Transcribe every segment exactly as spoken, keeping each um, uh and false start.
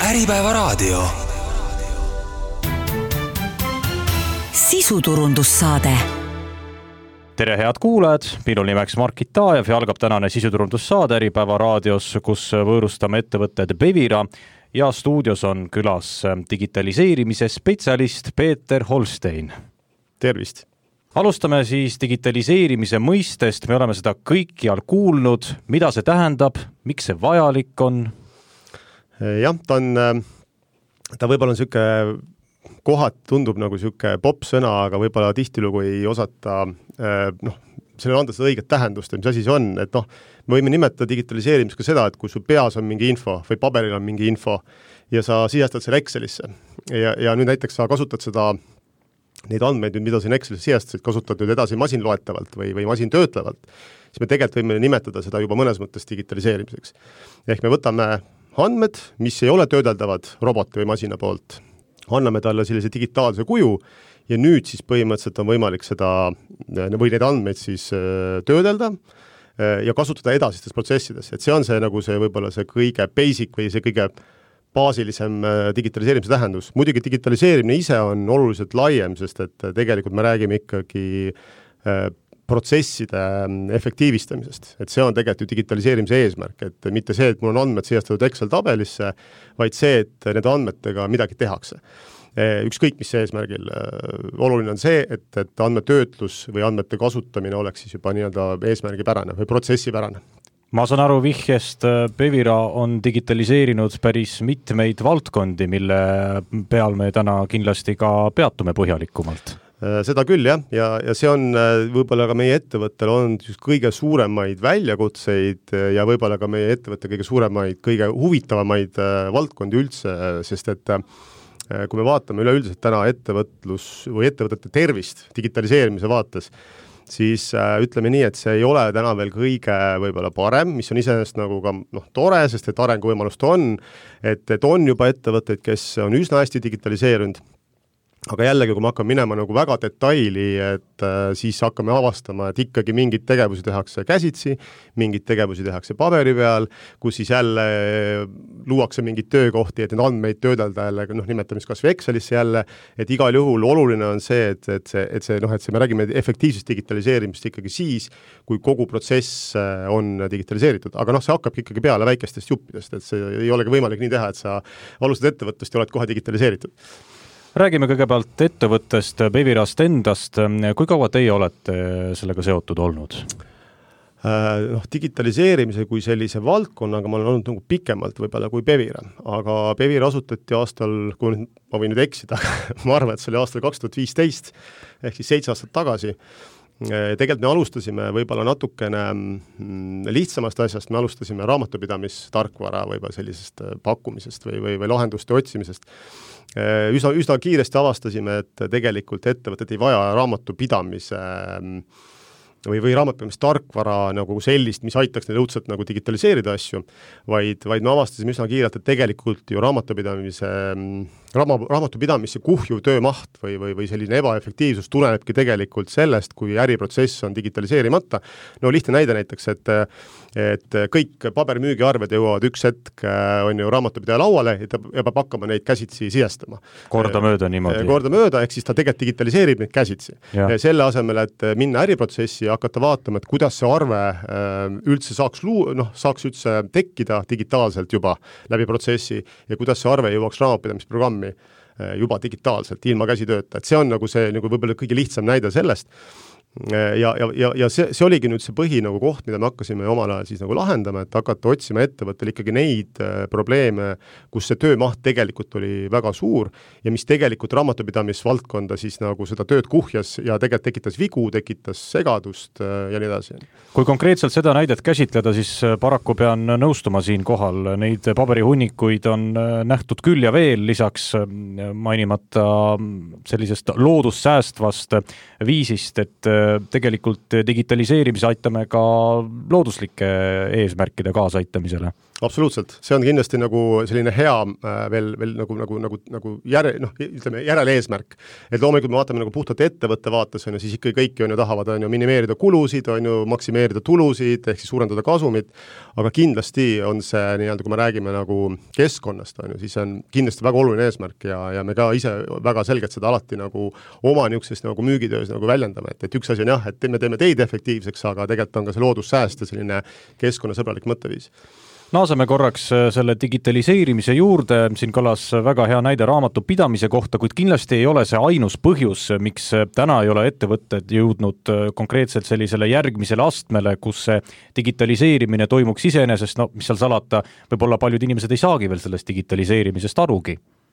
Äripäevaraadio. Sisuturundussaade. Tere head kuulajad, minul nimeks Markit Taajev ja algab tänane sisuturundussaade Äripäevaraadios, kus võõrustame ettevõtted Bevira ja stuudios on külas digitaliseerimise spetsialist Peeter Holstein. Tervist! Alustame siis digitaliseerimise mõistest, me oleme seda kõikjal kuulnud, mida see tähendab, miks see vajalik on? Jah, ta on, ta võib-olla on siuke, kohad tundub nagu siuke pop sõna, aga võib-olla tihtilugu ei osata, noh, sellele anda seda õiget tähendust, mis asi see on, et noh, me võime nimetada digitaliseerimist ka seda, et kui su peas on mingi info või paberil on mingi info ja sa sisestad selle Excelisse ja, ja nüüd näiteks sa kasutad seda neid andmeid, mida siin Excelis sijestasid, kasutad nüüd edasi masinloetavalt või, või masintöötlevalt, siis me tegelikult võime nimetada seda juba mõnes mõttes digitaliseerimiseks. Ehk me võtame andmed, mis ei ole töödeldavad roboti või masina poolt, anname talle sellise digitaalse kuju ja nüüd siis põhimõtteliselt on võimalik seda või neid andmeid siis töödelda ja kasutada edasistes protsessides. Et see on see, nagu see võib-olla see kõige basic või see kõige baasilisem digitaliseerimise tähendus. Muidugi digitaliseerimine ise on oluliselt laiem, sest et tegelikult me räägime ikkagi protsesside efektiivistamisest. Et see on tegelikult ju digitaliseerimise eesmärk, et mitte see, et mul on andmed sijestatud Excel tabelisse, vaid see, et need andmetega midagi tehakse. Ükskõik mis eesmärgil. Oluline on see, et, et andmetöötlus või andmete kasutamine oleks siis juba nii-öelda eesmärgipärane või protsessipärane. Ma saan aru vihjest, Bevira on digitaliseerinud päris mitmeid valdkondi, mille peal me täna kindlasti ka peatume põhjalikumalt. Seda küll, jah, ja, ja see on võib-olla ka meie ettevõttel on kõige suuremaid väljakutseid ja võib-olla ka meie ettevõtte kõige suuremaid, kõige huvitavamaid valdkondi üldse, sest et kui me vaatame üleüldiselt täna ettevõtlus või ettevõtete tervist digitaliseerimise vaates, siis äh, ütleme nii, et see ei ole täna veel kõige võib-olla parem, mis on iseenesest nagu ka noh, tore, sest et arenguvõimalust on, et, et on juba ettevõtteid, kes on üsna hästi digitaliseerunud, aga jällegi, kui me hakkame minema nagu väga detaili, et äh, siis hakkame avastama, et ikkagi mingid tegevusi tehakse käsitsi, mingid tegevusi tehakse paberi peal, kus siis jälle luuakse mingid töökohti, et need andmeid töödelda jälle, noh, nimetame kas või Excelisse jälle, et igal juhul oluline on see, et, et see, et see, noh, et see, me räägime efektiivsest digitaliseerimist ikkagi siis, kui kogu protsess on digitaliseeritud, aga noh, see hakkab ikkagi peale väikestest juppidest, et see ei olegi võimalik nii teha, et sa alustad ettevõttest ja oled kohe digitaliseeritud. Räägime kõigepealt ettevõttest, Bevirast endast. Kui kaua teie olete sellega seotud olnud? Noh, digitaliseerimise kui sellise valdkonnaga ma olen olnud nagu pikemalt võib-olla kui Bevira, aga Bevira asutati aastal, kui ma võin nüüd eksida, ma arvan, et see oli aastal kaks tuhat viisteist ehk siis seitse aastat tagasi. Tegelikult me alustasime võib-olla natukene lihtsamast asjast, me alustasime raamatupidamistarkvara võib-olla sellisest pakkumisest või, või, või lahenduste otsimisest. Üsna, üsna kiiresti avastasime, et tegelikult ettevõtted ei vaja raamatupidamise või, või raamatupidamistarkvara nagu sellist, mis aitaks neil õudselt nagu digitaliseerida asju, vaid, vaid me avastasime üsna kiirelt, et tegelikult ju raamatupidamise Raama, raamatupidamisse kuhjuv töömaht või, või, või selline ebaefektiivsus tulenebki tegelikult sellest, kui äriprotsess on digitaliseerimata. No lihtne näide näiteks, et, et kõik pabermüügiarved jõuavad üks hetk on ju raamatupidaja lauale ja ta peab hakkama neid käsitsi sijestama. Korda mööda niimoodi. Korda mööda, ehk siis ta tegelikult digitaliseerib neid käsitsi. Ja. Selle asemel, et minna äriprotsessi ja hakata vaatama, et kuidas see arve üldse saaks, luu, noh, saaks üldse tekkida digitaalselt juba läbi protsessi ja kuidas see arve jõuaks raamatupidamisprogrammi juba digitaalselt, ilma käsitööta, et see on nagu see nagu võib-olla kõige lihtsam näide sellest. Ja, ja, ja, ja see, see oligi nüüd see põhi nagu koht, mida me hakkasime omal ajal siis nagu lahendama, et hakata otsima ettevõttel ikkagi neid probleeme, kus see töömaht tegelikult oli väga suur ja mis tegelikult raamatupidamisvaldkonda siis nagu seda tööd kuhjas ja tegelikult tekitas vigu, tekitas segadust ja nii edasi. Kui konkreetselt seda näidet käsitleda, siis paraku pean nõustuma siin kohal. Neid paberihunikuid on nähtud küll ja veel, lisaks mainimata sellisest loodussäästvast viisist, et tegelikult digitaliseerimise aitame ka looduslike eesmärkide kaasaitamisele. Absoluutselt, see on kindlasti nagu selline hea äh, veel, veel nagu, nagu, nagu, nagu järe, noh, ütleme järele eesmärk. Et loomulikult me vaatame nagu puhtalt ettevõtte vaates, on ju, siis ikka kõiki on ju tahavad on ju, minimeerida kulusid, on ju, maksimeerida tulusid, ehk siis suurendada kasumit, aga kindlasti on see nii-öelda, kui me räägime nagu keskkonnast, on ju, siis on kindlasti väga oluline eesmärk ja, ja me ka ise väga selgelt seda alati nagu oma niisugusest nagu müügitöös nagu väljendame, et, et üks asi on jah, et me teeme teid efektiivseks, aga tegelikult on ka see loodussääst ja selline keskkonnasõbralik mõtteviis. Naaseme korraks selle digitaliseerimise juurde, siin kõlas väga hea näide raamatupidamise kohta, kuid kindlasti ei ole see ainus põhjus, miks täna ei ole ettevõtted jõudnud konkreetselt sellisele järgmisele astmele, kus see digitaliseerimine toimuks iseenesest, no mis seal salata, võib-olla paljud inimesed ei saagi veel sellest digitaliseerimisest arugi.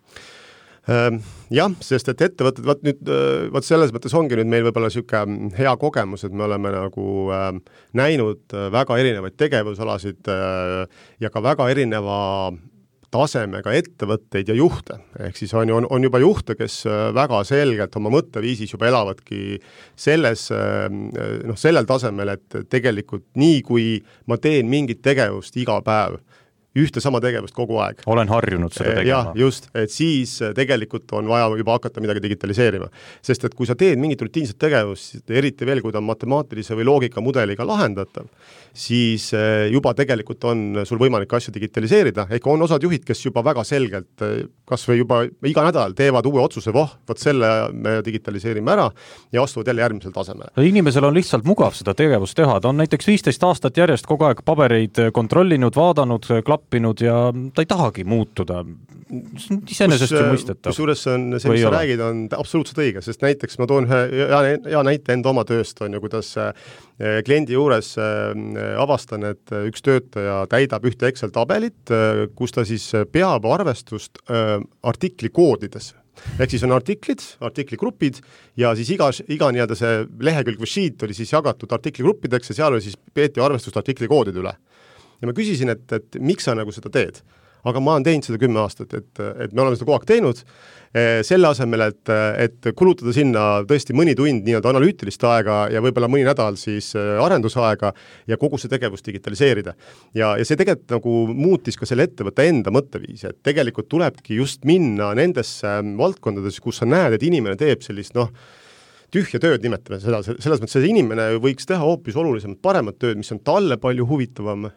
Jah, sest et ettevõtted, vaat nüüd, vaat selles mõttes ongi nüüd meil võib-olla niisugune hea kogemus, et me oleme nagu äh, näinud väga erinevaid tegevusalasid äh, ja ka väga erineva tasemega ettevõtteid ja juhte. Ehk siis on, on, on juba juhte, kes väga selgelt oma mõtteviisis juba elavadki selles, noh, sellel tasemel, et tegelikult nii, kui ma teen mingit tegevust iga päev, ühte sama tegevust kogu aeg. Olen harjunud seda tegema. Jah, just, et siis tegelikult on vaja juba hakata midagi digitaliseerima. Sest et kui sa teed mingit rutiinset tegevust, eriti veel, kui ta on matemaatilise või loogikamudeliga lahendatav, siis juba tegelikult on sul võimalik asju digitaliseerida, ehk on osad juhid, kes juba väga selgelt, kas või juba iga nädal teevad uue otsuse, voh, võt selle me digitaliseerime ära ja astuvad jälle järgmisel tasemel. Inimesel on lihtsalt mugav seda tegevust teha, ta on näiteks viisteist aastat järjest kogu aeg pabereid kontrollinud, vaadanud, klappinud ja ta ei tahagi muutuda. Iseenesest ju mõistetav. Kusjuures on see, mis sa räägid, on absoluutselt õige, sest näiteks ma toon ühe ja, ja näite enda oma tööst, on ju, kuidas kliendi juures avastan, et üks töötaja täidab ühte Excel tabelit, kus ta siis peab arvestust artikli koodides. Ehk siis on artiklid, artikligrupid ja siis iga, iga nii-öelda see lehekülg või sheet oli siis jagatud artikligruppideks ja seal oli siis peeti arvestust artiklikoodide üle. Ja ma küsisin, et, et miks sa nagu seda teed? Aga ma olen teinud seda kümme aastat, et, et me oleme seda kogu aeg teinud, selle asemel, et, et kulutada sinna tõesti mõni tund nii-öelda analüütilist aega ja võib-olla mõni nädal siis arendusaega ja kogu see tegevus digitaliseerida. Ja, ja see tegelikult nagu muutis ka selle ettevõtte enda mõtteviisi, et tegelikult tulebki just minna nendesse valdkondades, kus sa näed, et inimene teeb sellist, noh, tühja tööd nimetame seda, selles mõttes see inimene võiks teha hoopis olulisemalt paremat tööd, mis on talle palju huvitavam,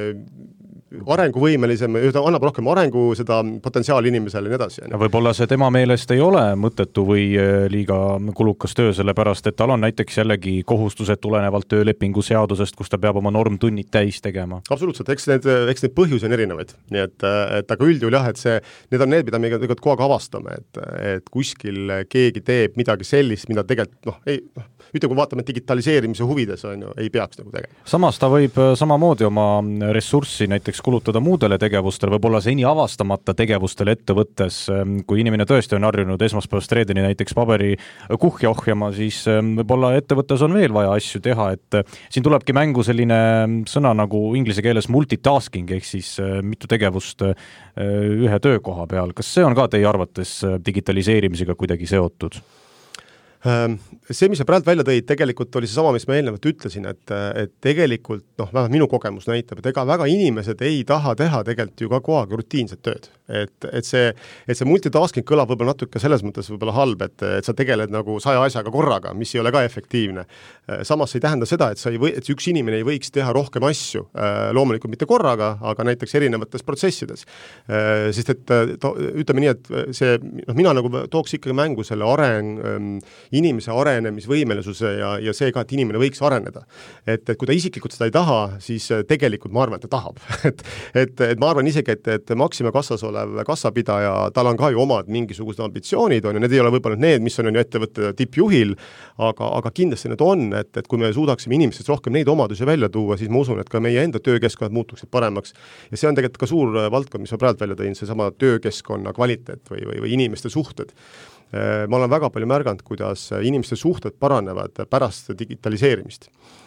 arenguvõimelisem, annab rohkem arengu seda potentsiaali inimesele ja nii edasi. Võib-olla see tema meelest ei ole mõttetu või liiga kulukas töö, sellepärast, et tal on näiteks jällegi kohustused tulenevalt töölepingu seadusest, kus ta peab oma normtunnid täis tegema. Absoluutselt, eks need, eks need põhjusi on erinevaid. Nii et, et aga üldjuhul jah, et see, need on need, mida me kogu aeg avastame, et, et kuskil keegi teeb midagi sellist, mida tegelikult, noh, ei, noh, ütle, kui vaatame digitaliseerimise huvides, on ju, ei peaks nagu tegema. Samas ta võib samamoodi oma ressurssi näiteks kulutada muudele tegevustele, võib-olla seni avastamata tegevustele ettevõttes, kui inimene tõesti on harjunud esmaspäevast reedeni näiteks paberi kuhja ohjama, siis võib-olla ettevõttes on veel vaja asju teha, et siin tulebki mängu selline sõna nagu inglise keeles multitasking, ehk siis mitu tegevust ühe töökoha peal. Kas see on ka teie arvates digitaliseerimisega kuidagi seotud? See, mis sa praegu välja tõid, tegelikult oli see sama, mis ma eelnevalt ütlesin, et, et tegelikult, noh, vähemalt minu kogemus näitab, et ega väga inimesed ei taha teha tegelikult ju ka kogu aeg rutiinset tööd. Et, et, see, et see multitasking kõlab võib-olla natuke selles mõttes võib-olla halb, et, et sa tegeled nagu saja asjaga korraga, mis ei ole ka efektiivne. Samas ei tähenda seda, et, sa ei või, et üks inimene ei võiks teha rohkem asju, loomulikult mitte korraga, aga näiteks erinevates protsessides. Sest et to, ütleme nii, et see, noh, mina nagu tooks ikkagi mängu selle areng, inimese arenemisvõimelisuse ja, ja see ka, et inimene võiks areneda. Et, et kui ta isiklikult seda ei taha, siis tegelikult ma arvan, et ta tahab. et, et, et ma arvan isegi, et, et Maxima kassas olev kassapidaja, tal on ka ju omad mingisugused ambitsioonid, on ju, need ei ole võib-olla need, mis on ju ettevõtte tippjuhil, aga, aga kindlasti need on, et, et kui me suudaksime inimestest rohkem neid omadusi välja tuua, siis ma usun, et ka meie enda töökeskkonnad muutuksid paremaks. Ja see on tegelikult ka suur valdkond, mis ma praegu välja tõin, see sama töökeskkonna kvaliteet või, või, või inimeste suhted. Ma olen väga palju märganud, kuidas inimeste suhted paranevad pärast digitaliseerimist.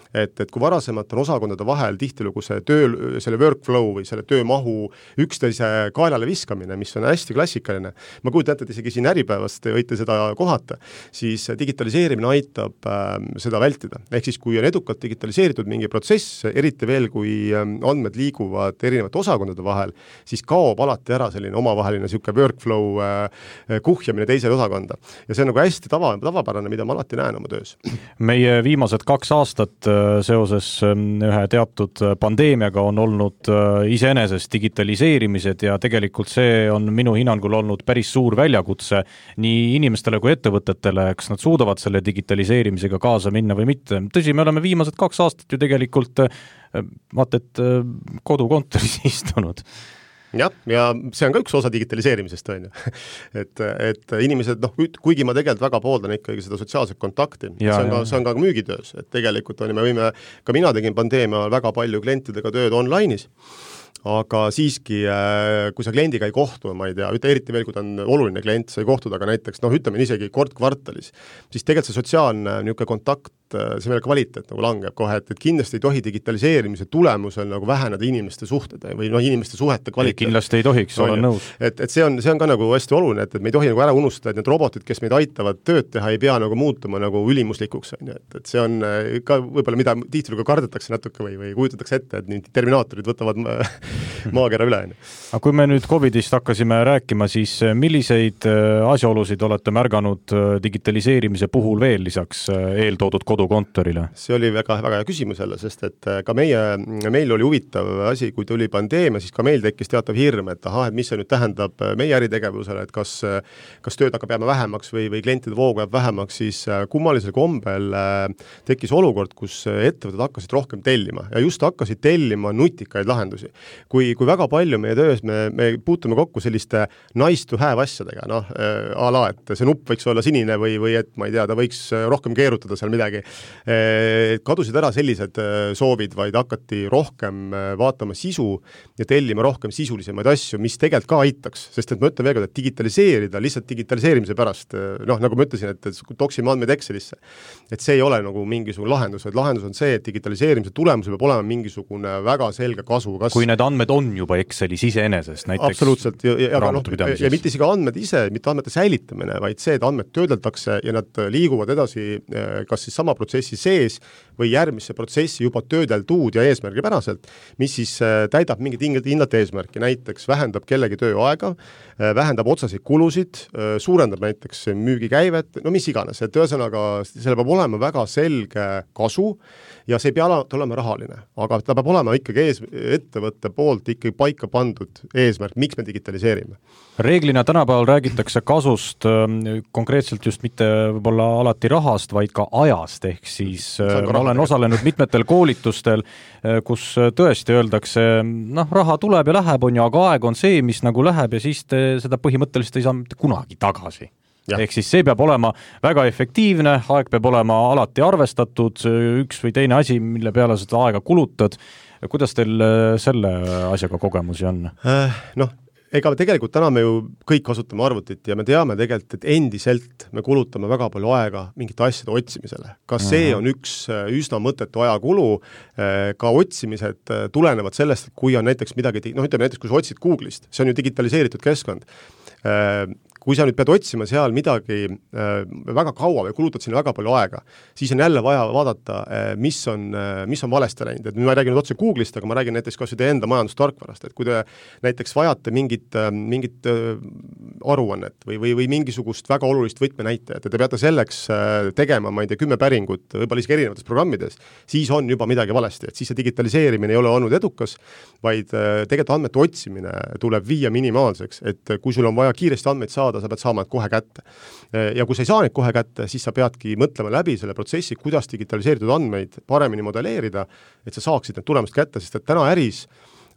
et, et kui varasemalt on osakondade vahel tihtilugu see töö, selle workflow või selle töömahu üksteise kaelale viskamine, mis on hästi klassikaline, ma kujutan ette, et isegi siin Äripäevast te võite seda kohata, siis digitaliseerimine aitab äh, seda vältida. Ehk siis, kui on edukalt digitaliseeritud mingi protsess, eriti veel, kui äh, andmed liiguvad erinevate osakondade vahel, siis kaob alati ära selline omavaheline niisugune workflow äh, kuhjamine teisele osakonda. Ja see on nagu hästi tava, tavapärane, mida ma alati näen oma töös. Meie viimased kaks aastat seoses ühe teatud pandeemiaga on olnud iseenesest digitaliseerimised ja tegelikult see on minu hinnangul olnud päris suur väljakutse nii inimestele kui ettevõtetele, kas nad suudavad selle digitaliseerimisega kaasa minna või mitte. Tõsi, me oleme viimased kaks aastat ju tegelikult vaata, et kodukontoris istunud. Jah, ja see on ka üks osa digitaliseerimisest, on ju. et, et inimesed, noh, kuigi ma tegelikult väga pooldan ikkagi seda sotsiaalset kontakti, ja, see, on ka, see on ka müügitöös, et tegelikult on, me võime, ka mina tegin pandeemia väga palju klientidega tööd online'is, aga siiski, kui sa kliendiga ei kohtu, ma ei tea, eriti veel, kui ta on oluline klient, sa ei kohtud, aga näiteks, noh, ütleme isegi kord kvartalis, siis tegelikult see sotsiaalne niisugune kontakt, see meil kvaliteet nagu langeb kohe, et, et kindlasti ei tohi digitaliseerimise tulemusel nagu väheneda inimeste suhted või noh, inimeste suhete kvaliteet. Kindlasti ei tohiks, olen nõus. Et, et see on, see on ka nagu hästi oluline, et, et me ei tohi nagu ära unustada, et need robotid, kes meid aitavad tööd teha, ei pea nagu muutuma nagu ülimuslikuks, et, et see on ka võib-olla, mida tihtilugu kardetakse natuke või, või kujutatakse ette, et need terminaatorid võtavad maakera üle. Aga kui me nüüd Covidist hakkasime rääkima, siis milliseid asjaolusid olete märganud digitaliseerimise puhul veel lisaks eeltoodud kodukontorile? See oli väga, väga hea küsimus jälle, sest et ka meie, meil oli huvitav asi, kui tuli pandeemia, siis ka meil tekkis teatav hirm, et aha, et mis see nüüd tähendab meie äritegevusele, et kas, kas tööd hakkab jääma vähemaks või, või klientide voogu jääb vähemaks, siis kummalisel kombel tekkis olukord, kus ettevõtted hakkasid rohkem tellima ja just hakkasid tellima nutikaid lahendusi. Kui, kui väga palju meie töös me, me puutume kokku selliste nice to have asjadega, noh, a la, et see nupp võiks olla sinine või, või et ma ei tea, ta võiks rohkem keerutada seal midagi. Kadusid ära sellised soovid, vaid hakati rohkem vaatama sisu ja tellima rohkem sisulisemaid asju, mis tegelikult ka aitaks, sest et ma ütlen veel, et digitaliseerida lihtsalt digitaliseerimise pärast, noh, nagu ma ütlesin, et, et toksime andmeid Excelisse, et see ei ole nagu mingisugune lahendus, vaid lahendus on see, et digitaliseerimise tulemusel peab olema mingisugune väga selge kasu. Kas... kui need andmed on juba Excelis iseenesest, näiteks absoluutselt, ja, ja, no, ja mitte isegi andmed ise, mitte andmete säilitamine, vaid see, et andmed töödeldakse ja nad liiguvad edasi kas siis sama protsessi sees või järgmisse protsessi juba töödeldud ja eesmärgipäraselt, mis siis täidab mingit hindlat eesmärki, näiteks vähendab kellegi tööaega, vähendab otsaseid kulusid, suurendab näiteks müügikäivet, no mis iganes, et ühesõnaga selle peab olema väga selge kasu ja see ei pea alati olema rahaline, aga ta peab olema ikkagi ees, ettevõtte poolt ikkagi paika pandud eesmärk, miks me digitaliseerime. Reeglina tänapäeval räägitakse kasust konkreetselt just mitte võib-olla alati rahast, vaid ka ajast, ehk siis ma olen osalenud mitmetel koolitustel, kus tõesti öeldakse, noh, raha tuleb ja läheb, on ju, aga aeg on see, mis nagu läheb ja siis te seda põhimõtteliselt ei saa mitte kunagi tagasi. Ja. Ehk siis see peab olema väga efektiivne, aeg peab olema alati arvestatud, üks või teine asi, mille peale seda aega kulutad. Kuidas teil selle asjaga kogemusi on? Äh, noh, ega tegelikult täna me ju kõik kasutame arvutit ja me teame tegelikult, et endiselt me kulutame väga palju aega mingite asjade otsimisele. Kas see on üks üsna mõttetu ajakulu, ka otsimised tulenevad sellest, et kui on näiteks midagi, noh ütleme näiteks, kui sa otsid Google'ist, see on ju digitaliseeritud keskkond, kui sa nüüd pead otsima seal midagi äh, väga kaua või kulutad sinna väga palju aega, siis on jälle vaja vaadata, äh, mis on, äh, mis on valesti läinud. Et ma ei räägi nüüd otse Google'ist, aga ma räägin näiteks kas teie enda majandustarkvarast, et kui te näiteks vajate mingit, äh, mingit äh, aruannet või, või, või mingisugust väga olulist võtmenäitajat, et te peate selleks äh, tegema, ma ei tea, kümme päringut, võib-olla isegi erinevates programmides, siis on juba midagi valesti, et siis see digitaliseerimine ei ole olnud edukas, vaid äh, tegelikult andmete otsimine tuleb viia minimaalseks, et kui sul on vaja kiiresti andmeid saada, sa pead saama kohe kätte. Ja kui sa ei saa neid kohe kätte, siis sa peadki mõtlema läbi selle protsessi, kuidas digitaliseeritud andmeid paremini modelleerida, et sa saaksid need tulemust kätte, sest et täna äris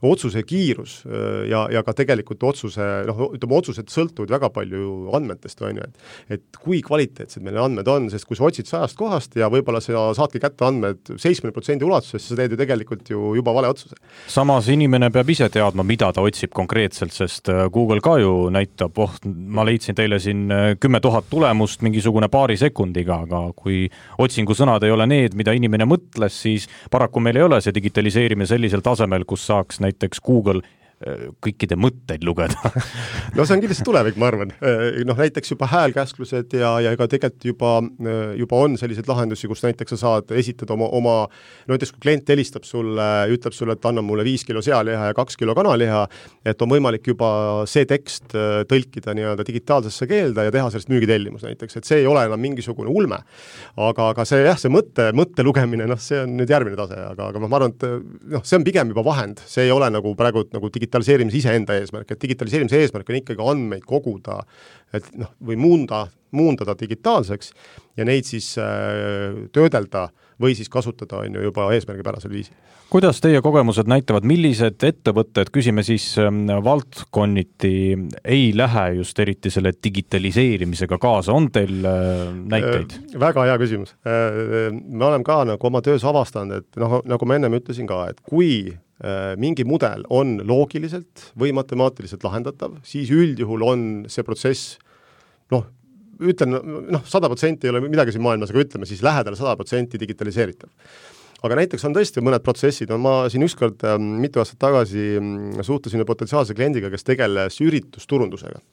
otsuse kiirus ja, ja ka tegelikult otsuse, noh, ütleme, otsused sõltuvad väga palju andmetest, on ju, et et kui kvaliteetsed meil andmed on, sest kui sa otsid sajast kohast ja võib-olla sa saadki kätte andmed seitsmekümne protsendi ulatuses, sa teed ju tegelikult ju juba vale otsuse. Samas inimene peab ise teadma, mida ta otsib konkreetselt, sest Google ka ju näitab, oh, ma leidsin teile siin kümme tuhat tulemust mingisugune paari sekundiga, aga kui otsingusõnad ei ole need, mida inimene mõtles, siis paraku meil ei ole see digitaliseerimine sellisel tasemel, kus saaks näiteks Google kõikide mõtteid lugeda. No see on kindlasti tulevik, ma arvan. Noh, näiteks juba häälkäsklused ja, ja ega tegelikult juba, juba on selliseid lahendusi, kus näiteks sa saad esitada oma, oma no näiteks kui klient helistab sulle, ütleb sulle, et anna mulle viis kilo sealiha ja kaks kilo kanaliha, et on võimalik juba see tekst tõlkida nii-öelda digitaalsesse keelde ja teha sellest müügitellimus näiteks, et see ei ole enam mingisugune ulme. Aga, aga see, jah, see mõtte, mõtte lugemine, noh, see on nüüd järgmine tase, aga, aga ma arvan, et noh, see on pigem juba vahend, see ei ole nagu praegu nagu digitaalne digitaliseerimise iseenda eesmärk, et digitaliseerimise eesmärk on ikkagi andmeid koguda, et noh, või muunda, muundada digitaalseks ja neid siis äh, töödelda või siis kasutada on ju juba eesmärgipärasel viisil. Kuidas teie kogemused näitavad, millised ettevõtted, küsime siis valdkonniti, ei lähe just eriti selle digitaliseerimisega kaasa, on teil näiteid? Väga hea küsimus. Me oleme ka nagu oma töös avastanud, et noh, nagu ma ennem ütlesin ka, et kui mingi mudel on loogiliselt või matemaatiliselt lahendatav, siis üldjuhul on see protsess, noh, ütlen, noh, sada protsenti ei ole midagi siin maailmas, aga ütleme siis lähedale sada protsenti digitaliseeritav. Aga näiteks on tõesti mõned protsessid, ma siin ükskord mitu aastat tagasi suhtlesin potentsiaalse kliendiga, kes tegeles üritusturundusega.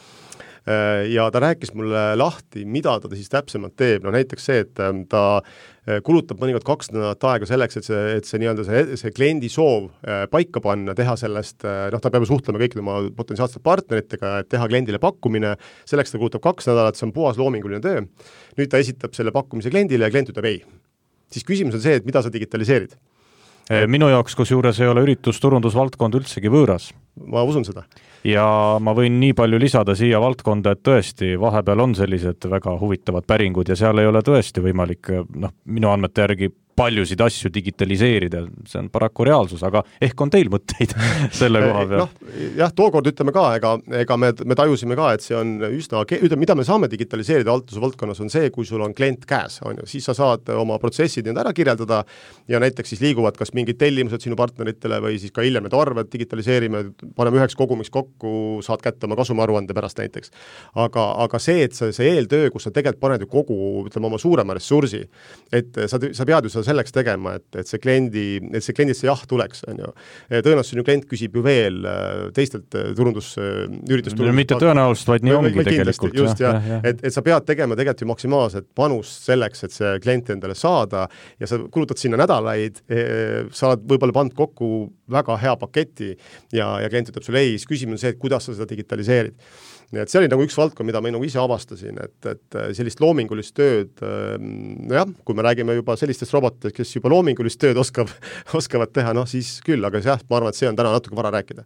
Ja ta rääkis mulle lahti, mida ta siis täpsemalt teeb. No näiteks see, et ta kulutab mõnikord kaks nädalat aega selleks, et see, et see, nii-öelda see, see kliendi soov paika panna, teha sellest, noh, ta peab suhtlema kõikide oma potentsiaalsete partneritega, et teha kliendile pakkumine, selleks ta kulutab kaks nädalat, see on puhas loominguline töö. Nüüd ta esitab selle pakkumise kliendile ja klient ütleb ei. Siis küsimus on see, et mida sa digitaliseerid. Minu jaoks, kus juures ei ole üritusturundusvaldkond üldsegi võõras. Ma usun seda. Ja ma võin nii palju lisada siia valdkonda, et tõesti vahepeal on sellised väga huvitavad päringud ja seal ei ole tõesti võimalik, noh, minu andmete järgi paljusid asju digitaliseerida, see on paraku reaalsus, aga ehk on teil mõtteid selle koha peal? No, jah, tookord ütleme ka, ega, ega me, me tajusime ka, et see on üsna, ütleme, mida me saame digitaliseerida altuse valdkonnas on see, kui sul on klient käes, on ju, siis sa saad oma protsessid ära kirjeldada ja näiteks siis liiguvad kas mingid tellimused sinu partneritele või siis ka hiljem need arved digitaliseerime, paneme üheks kogumiks kokku, saad kätte oma kasumaruande pärast näiteks. Aga, aga see, et see, see eeltöö, kus sa tegelikult paned ju kogu, ütleme, oma suurema ressursi, et sa, sa pead ju seda selleks tegema, et, et see kliendi, et see kliendist see jah tuleks, on ju. Tõenäoliselt sinu klient küsib ju veel teistelt turundus, üritus turundus. Mitte tõenäoliselt, vaid nii ongi tegelikult. Just, jah, jah. Et, et sa pead tegema tegelikult ju maksimaalset panust selleks, et see klient endale saada ja sa kulutad sinna nädalaid, sa oled võib-olla pannud kokku väga hea paketi ja, ja klient ütleb sulle ei, siis küsimus on see, et kuidas sa seda digitaliseerid. Nii et see oli nagu üks valdkond, mida ma nagu ise avastasin, et, et sellist loomingulist tööd, nojah, kui me räägime juba sellistest robotitest, kes juba loomingulist tööd oskab, oskavad teha, noh siis küll, aga jah, ma arvan, et see on täna natuke vara rääkida.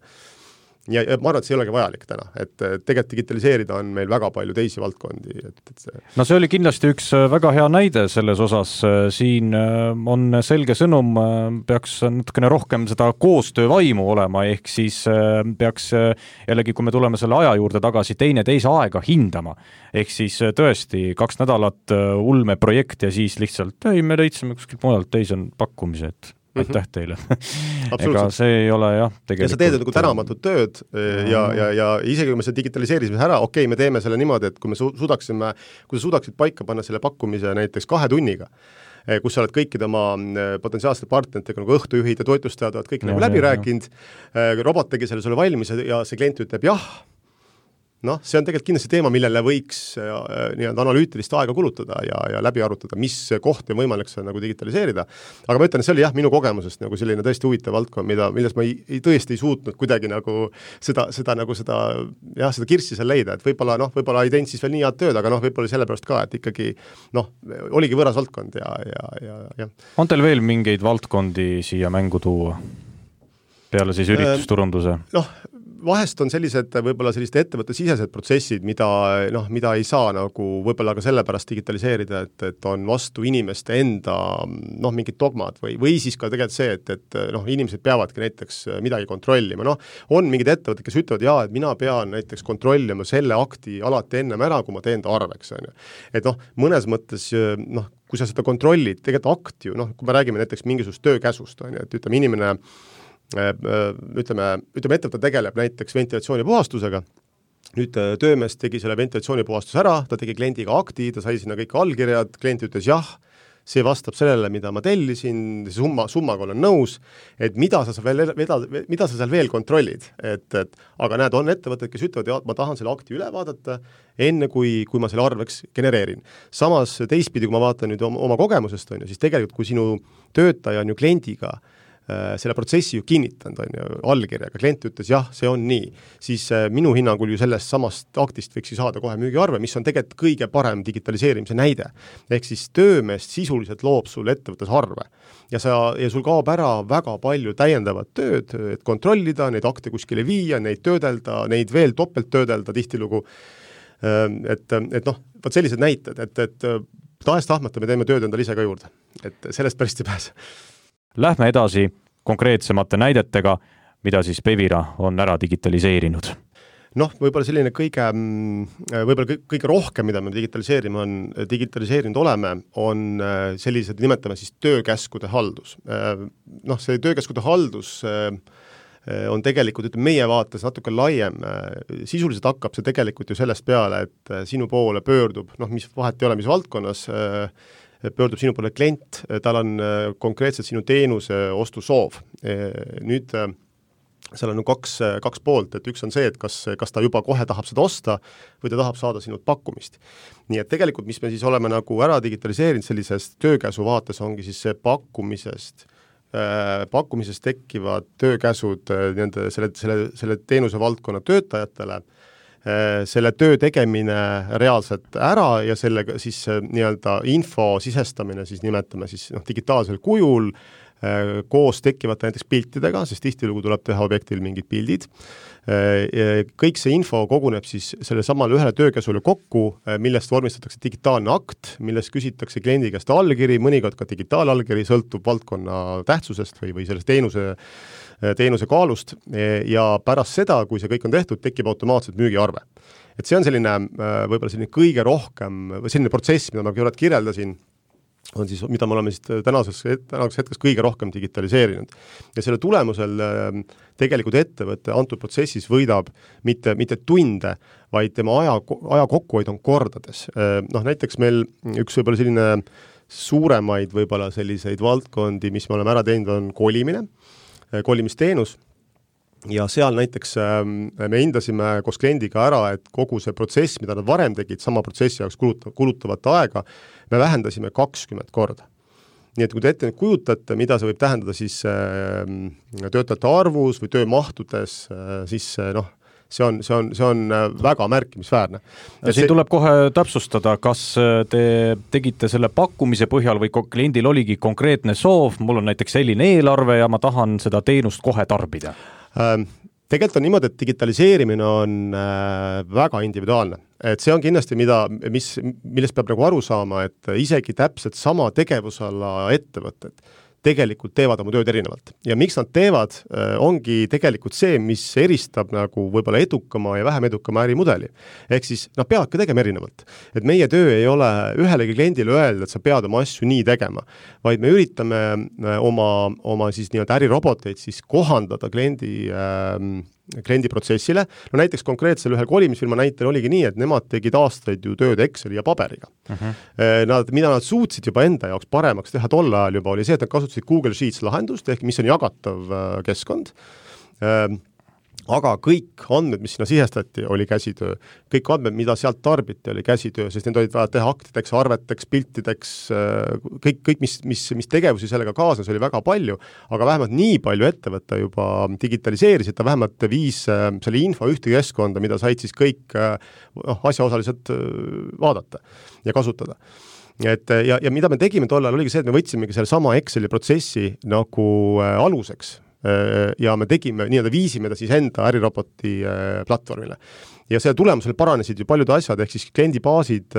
Ja, ja ma arvan, et see ei olegi vajalik täna, et tegelikult digitaliseerida on meil väga palju teisi valdkondi. Et, et see... No see oli kindlasti üks väga hea näide selles osas, siin on selge sõnum, peaks natukene rohkem seda koostöövaimu olema, ehk siis peaks jällegi, kui me tuleme selle aja juurde tagasi, teine teise aega hindama, ehk siis tõesti kaks nädalat ulme projekt ja siis lihtsalt, ei, me leidsime kuskilt muudalt teise pakkumise, et aitäh teile. Ega see ei ole jah, tegelikult... Ja sa teed nagu tänamatut tööd ja, ja, ja isegi kui me seda digitaliseerisime ära, okei, me teeme selle niimoodi, et kui me suudaksime, kui sa suudaksid paika panna selle pakkumise näiteks kahe tunniga, kus sa oled kõikide oma potentsiaalsete partneritega nagu õhtujuhid ja toitlustajad oled kõik ja, nagu läbi ja, rääkinud, robot tegi selle sulle valmis ja see klient ütleb jah, noh, see on tegelikult kindlasti teema, millele võiks nii-öelda analüütilist aega kulutada ja, ja läbi arutada, mis koht on võimalik see nagu digitaliseerida. Aga ma ütlen, et see oli jah, minu kogemusest nagu selline tõesti huvitav valdkond, mida, milles ma ei, ei, tõesti ei suutnud kuidagi nagu seda, seda, nagu seda, jah, seda kirssi seal leida, et võib-olla, noh, võib-olla ei teinud siis veel nii head tööd, aga noh, võib-olla sellepärast ka, et ikkagi, noh, oligi võõras valdkond ja, ja, ja, ja. On teil veel mingeid valdkondi siia mängu tuua? Peale siis üritusturunduse? Noh, vahest on sellised võib-olla sellised ettevõtte sisesed protsessid, mida, noh, mida ei saa nagu võib-olla ka sellepärast digitaliseerida, et, et on vastu inimeste enda noh, mingid dogmad või, või siis ka tegelikult see, et, et noh, inimesed peavadki näiteks midagi kontrollima. Noh, on mingid ettevõtted, kes ütlevad, jaa, et mina pean näiteks kontrollima selle akti alati ennem ära, kui ma teen ta arveks. On ju. Et noh, mõnes mõttes noh, kui sa seda kontrollid, tegelikult akt ju, noh, kui me räägime näiteks mingisugust töökäsust, on ju, et ütleme inimene ütleme, ütleme ettevõte tegeleb näiteks ventilatsioonipuhastusega, nüüd töömees tegi selle ventilatsioonipuhastuse ära, ta tegi kliendiga akti, ta sai sinna kõik allkirjad, klient ütles jah, see vastab sellele, mida ma tellisin, summa, summaga olen nõus, et mida sa, veel, veda, mida sa seal veel kontrollid, et, et aga näed, on ettevõtted, kes ütlevad, ja ma tahan selle akti üle vaadata, enne kui, kui ma selle arveks genereerin. Samas teistpidi, kui ma vaatan nüüd oma, oma kogemusest, on ju, siis tegelikult kui sinu töötaja on ju kliendiga selle protsessi ju kinnitanud, on ju, allkirjaga, klient ütles, jah, see on nii, siis minu hinnangul ju sellest samast aktist võiks ju saada kohe müügiarve, mis on tegelikult kõige parem digitaliseerimise näide. Ehk siis töömeest sisuliselt loob sul ettevõttes arve. Ja, sa, ja sul kaob ära väga palju täiendavat tööd, et kontrollida, neid akte kuskile viia, neid töödelda, neid veel topelt töödelda tihtilugu. Et, et noh, võt sellised näited, et, et tahes-tahmata me teeme tööd endale ise ka juurde. Et sellest pärast ei pääse. Lähme edasi konkreetsemate näidetega, mida siis Bevira on ära digitaliseerinud. Noh, võib-olla selline kõige, võib-olla kõige rohkem, mida me digitaliseerime on, digitaliseerinud oleme, on sellised, nimetame siis töökäskude haldus. Noh, see töökäskude haldus on tegelikult, ütleme, meie vaates natuke laiem. Sisuliselt hakkab see tegelikult ju sellest peale, et sinu poole pöördub, noh, mis vahet ei ole, mis valdkonnas, pöördub sinu poole klient, tal on konkreetselt sinu teenuse ostu soov. Nüüd seal on kaks, kaks poolt, et üks on see, et kas, kas ta juba kohe tahab seda osta või ta tahab saada sinult pakkumist. Nii et tegelikult, mis me siis oleme nagu ära digitaliseerinud sellisest töökäsu vaates, ongi siis see pakkumisest, pakkumisest tekkivad töökäsud nende, selle, selle, selle teenuse valdkonna töötajatele, selle töö tegemine reaalselt ära ja sellega siis nii-öelda info sisestamine siis nimetame siis noh, digitaalsel kujul koos tekivate näiteks piltidega, sest tihtilugu tuleb teha objektil mingid pildid. Kõik see info koguneb siis selle samal ühele töökäsule kokku, millest vormistatakse digitaalne akt, millest küsitakse kliendi käest allkiri, mõnikord ka digitaalallkiri, sõltub valdkonna tähtsusest või, või sellest teenuse teenuse kaalust ja pärast seda, kui see kõik on tehtud, tekib automaatselt müügiarve. Et see on selline võib-olla selline kõige rohkem, või selline protsess, mida ma kirjeldasin, on siis, mida me oleme siis tänases, tänases hetkes kõige rohkem digitaliseerinud. Ja selle tulemusel tegelikult ettevõtte antud protsessis võidab mitte, mitte tunde, vaid tema aja, aja kokkuhoid on kordades. Noh, näiteks meil üks võib-olla selline suuremaid võib-olla selliseid valdkondi, mis me oleme ära teinud, on kolimine, kolimisteenus ja seal näiteks me hindasime koos kliendiga ära, et kogu see protsess, mida nad varem tegid, sama protsessi jaoks kulutavat aega, me vähendasime kakskümmend korda. Nii et kui te ette kujutate, mida see võib tähendada siis töötajate arvus või töömahtudes, siis noh, see on, see on, see on väga märkimisväärne. Ja siin see... tuleb kohe täpsustada, kas te tegite selle pakkumise põhjal või kliendil oligi konkreetne soov, mul on näiteks selline eelarve ja ma tahan seda teenust kohe tarbida? Tegelikult on niimoodi, et digitaliseerimine on väga individuaalne. Et see on kindlasti, mida, mis, millest peab nagu aru saama, et isegi täpselt sama tegevusala ettevõtted tegelikult teevad oma tööd erinevalt. Ja miks nad teevad, ongi tegelikult see, mis eristab nagu võib-olla edukama ja vähem edukama ärimudeli. Ehk siis nad peavad ka tegema erinevalt. Et meie töö ei ole ühelegi kliendile öelda, et sa pead oma asju nii tegema, vaid me üritame oma, oma siis nii-öelda äriroboteid siis kohandada kliendi ähm, kliendi protsessile. No näiteks konkreetsel ühel kolimisfirma näitel oligi nii, et nemad tegid aastaid ju tööd Exceli ja paberiga. Uh-huh. Nad, mida nad suutsid juba enda jaoks paremaks teha tol ajal juba oli see, et nad kasutasid Google Sheets lahendust, ehk mis on jagatav keskkond. Aga kõik andmed, mis sinna sihestati, oli käsitöö. Kõik andmed, mida sealt tarbiti, oli käsitöö, sest need olid vaja teha aktideks, arveteks, piltideks, kõik, kõik mis, mis, mis tegevusi sellega kaasnes, oli väga palju, aga vähemalt nii palju ettevõtte juba digitaliseerisid, ta vähemalt viis selle info ühte keskkonda, mida said siis kõik noh, asjaosalised vaadata ja kasutada. Et, ja, ja mida me tegime tol ajal oligi see, et me võtsimegi selle sama Exceli protsessi nagu aluseks. ja me tegime, nii-öelda viisime ta siis enda äriroboti platvormile. Ja selle tulemusel paranesid ju paljud asjad, ehk siis kliendibaasid,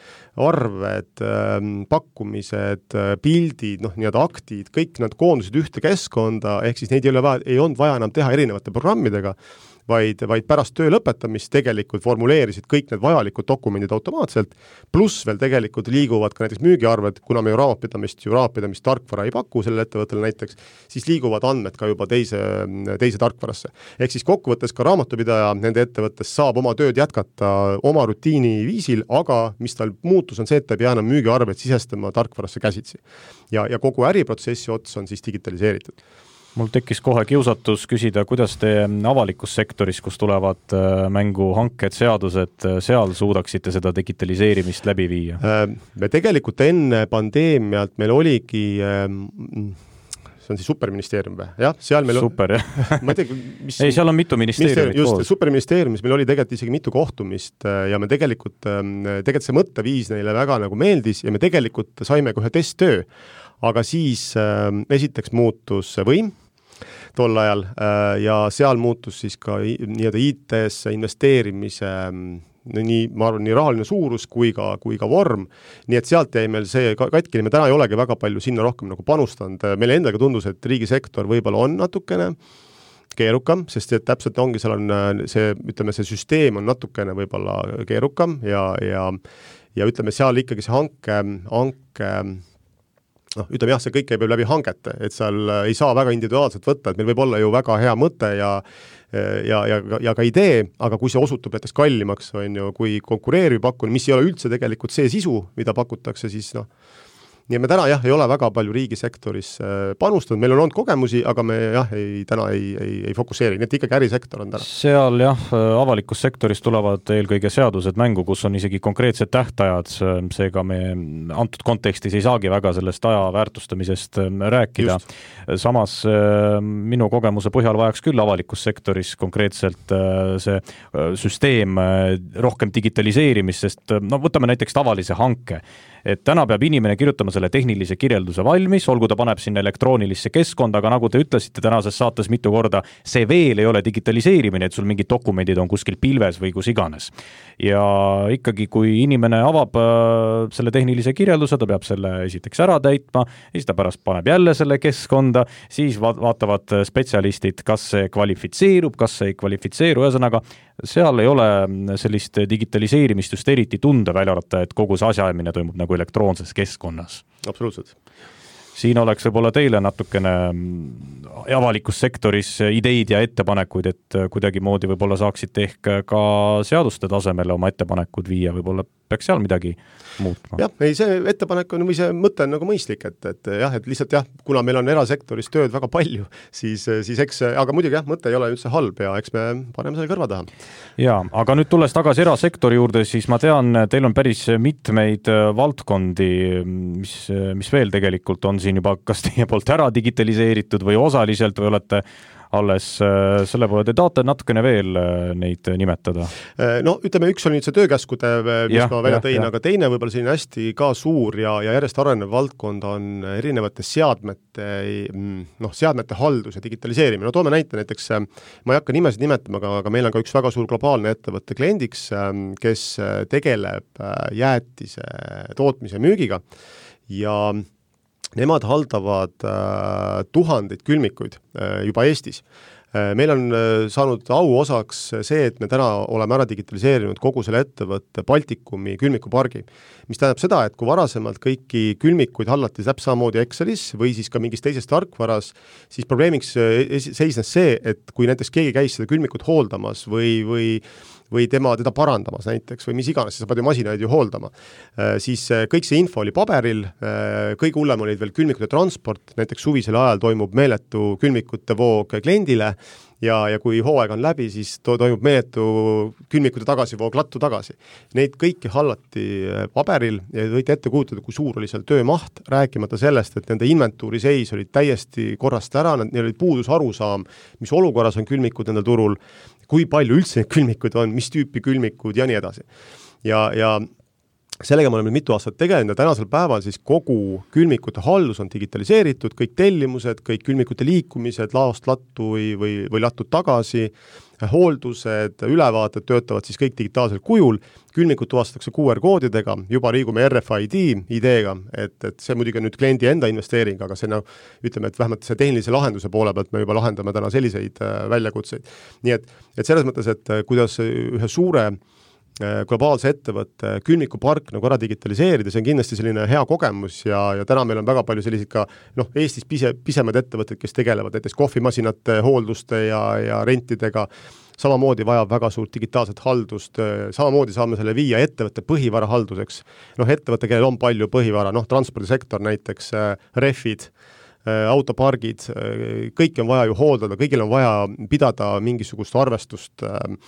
arved, pakkumised, pildid, noh, nii-öelda aktid, kõik nad koondusid ühte keskkonda, ehk siis neid ei ole vaja, ei olnud vaja enam teha erinevate programmidega, vaid, vaid pärast töö lõpetamist tegelikult formuleerisid kõik need vajalikud dokumendid automaatselt, pluss veel tegelikult liiguvad ka näiteks müügiarved, kuna me ju raamatpidamist, ju raamatpidamist tarkvara ei paku sellele ettevõttele näiteks, siis liiguvad andmed ka juba teise, teise tarkvarasse. Ehk siis kokkuvõttes ka raamatupidaja nende ettevõttes saab oma tööd jätkata oma rutiini viisil, aga mis tal muutus on see, et ta ei pea enam müügiarveid sisestama tarkvarasse käsitsi. Ja, ja kogu äriprotsessi ots on siis digitaliseeritud. Mul tekkis kohe kiusatus küsida, kuidas te avalikus sektoris, kus tulevad mängu hanked, seadused, seal suudaksite seda digitaliseerimist läbi viia? Me tegelikult enne pandeemialt meil oligi, see on siis superministeerium või? Jah, seal meil Super, jah. ma ei tea, mis... Ei, seal on mitu ministeeriumit just, koos. Superministeeriumis meil oli tegelikult isegi mitu kohtumist ja me tegelikult, tegelikult see mõtteviis neile väga nagu meeldis ja me tegelikult saime kohe testtöö, aga siis esiteks muutus võim tol ajal ja seal muutus siis ka nii-öelda I T-sse investeerimise nii, ma arvan, nii rahaline suurus kui ka, kui ka vorm. Nii et sealt jäi meil see katkini, me täna ei olegi väga palju sinna rohkem nagu panustanud. Meile endaga tundus, et riigisektor võib-olla on natukene keerukam, sest et täpselt ongi, seal on see, ütleme, see süsteem on natukene võib-olla keerukam ja, ja, ja ütleme, seal ikkagi see hanke, hanke noh, ütleme jah, see kõik käib läbi hangete, et seal ei saa väga individuaalselt võtta, et meil võib olla ju väga hea mõte ja, ja, ja, ja ka idee, aga kui see osutub näiteks kallimaks, on ju, kui konkureeriv pakkun, mis ei ole üldse tegelikult see sisu, mida pakutakse, siis noh, nii me täna jah, ei ole väga palju riigisektoris panustanud, meil on olnud kogemusi, aga me jah, ei, täna ei, ei, ei fokusseeri, nii et ikkagi ärisektor on täna. Seal jah, avalikus sektoris tulevad eelkõige seadused mängu, kus on isegi konkreetsed tähtajad, seega me antud kontekstis ei saagi väga sellest aja väärtustamisest rääkida. Just. Samas minu kogemuse põhjal vajaks küll avalikus sektoris konkreetselt see süsteem rohkem digitaliseerimist, sest no võtame näiteks tavalise hanke, et täna peab inimene kirjutama selle tehnilise kirjelduse valmis, olgu ta paneb sinna elektroonilisse keskkonda, aga nagu te ütlesite tänases saates mitu korda, see veel ei ole digitaliseerimine, et sul mingid dokumendid on kuskil pilves või kus iganes. Ja ikkagi, kui inimene avab selle tehnilise kirjelduse, ta peab selle esiteks ära täitma, siis ta pärast paneb jälle selle keskkonda, siis vaatavad spetsialistid, kas see kvalifitseerub, kas see ei kvalifitseeru, ühesõnaga, seal ei ole sellist digitaliseerimist just eriti tunda välja arvata, et kogu see asjaajamine toimub nagu elektroonses keskkonnas. Absoluutselt. Siin oleks võib-olla teile natukene avalikus sektoris ideid ja ettepanekuid, et kuidagi moodi võib-olla saaksite ehk ka seaduste tasemele oma ettepanekud viia, võib-olla peaks seal midagi muutma. Jah, ei see ettepanek on või see mõte on nagu mõistlik, et, et jah, et lihtsalt jah, kuna meil on erasektoris tööd väga palju, siis, siis eks, aga muidugi jah, mõte ei ole üldse halb ja eks me paneme selle kõrva taha. Jaa, aga nüüd tulles tagasi erasektori juurde, siis ma tean, teil on päris mitmeid valdkondi, mis, mis veel tegelikult on siin juba kas teie poolt ära digitaliseeritud või osaliselt või olete alles selle poole, te tahate natukene veel neid nimetada? No ütleme, üks on nüüd see töökäskude, mis ja, ma välja tõin, aga teine võib-olla selline hästi ka suur ja, ja järjest arenev valdkond on erinevate seadmete, noh, seadmete haldus ja digitaliseerimine. No toome näite näiteks, ma ei hakka nimesid nimetama, aga, aga meil on ka üks väga suur globaalne ettevõtte kliendiks, kes tegeleb jäätise tootmise müügiga ja nemad haldavad äh, tuhandeid külmikuid äh, juba Eestis. Äh, meil on äh, saanud au osaks see, et me täna oleme ära digitaliseerinud kogu selle ettevõtte Baltikumi külmikupargi, mis tähendab seda, et kui varasemalt kõiki külmikuid hallati täpselt samamoodi Excelis või siis ka mingis teises tarkvaras, siis probleemiks seisnes see, et kui näiteks keegi käis seda külmikut hooldamas või, või või tema teda parandamas näiteks või mis iganes, sa pead ju masinaid ju hooldama, siis kõik see info oli paberil, kõige hullem olid veel külmikute transport, näiteks suvisel ajal toimub meeletu külmikute voog kliendile ja, ja kui hooaeg on läbi, siis to, toimub meeletu külmikute tagasivoog lattu tagasi. Neid kõiki hallati paberil ja võite ette kujutada, kui suur oli seal töömaht, rääkimata sellest, et nende inventuuri seis oli täiesti korrast ära, neil oli puudus arusaam, mis olukorras on külmikud nendel turul, kui palju üldse neid külmikud on, mis tüüpi külmikud ja nii edasi. Ja, ja sellega me oleme mitu aastat tegelenud ja tänasel päeval siis kogu külmikute haldus on digitaliseeritud, kõik tellimused, kõik külmikute liikumised, laost lattu või, või, või lattud tagasi, hooldused, ülevaated töötavad siis kõik digitaalsel kujul, külmikud tuvastatakse Q R-koodidega, juba liigume R F I D ideega, et, et see muidugi on nüüd kliendi enda investeering, aga see no, ütleme, et vähemalt see tehnilise lahenduse poole pealt me juba lahendame täna selliseid väljakutseid. Nii et, et selles mõttes, et kuidas ühe suure globaalse ettevõtte külmikupark nagu ära digitaliseerida, see on kindlasti selline hea kogemus ja, ja täna meil on väga palju selliseid ka noh, Eestis pise, pisemaid ettevõtted, kes tegelevad näiteks kohvimasinate hoolduste ja, ja rentidega, samamoodi vajab väga suurt digitaalset haldust, samamoodi saame selle viia ettevõtte põhivara halduseks. Noh, ettevõtte, kellel on palju põhivara, noh, transpordisektor näiteks, refid, autopargid, kõiki on vaja ju hooldada, kõigil on vaja pidada mingisugust arvestust.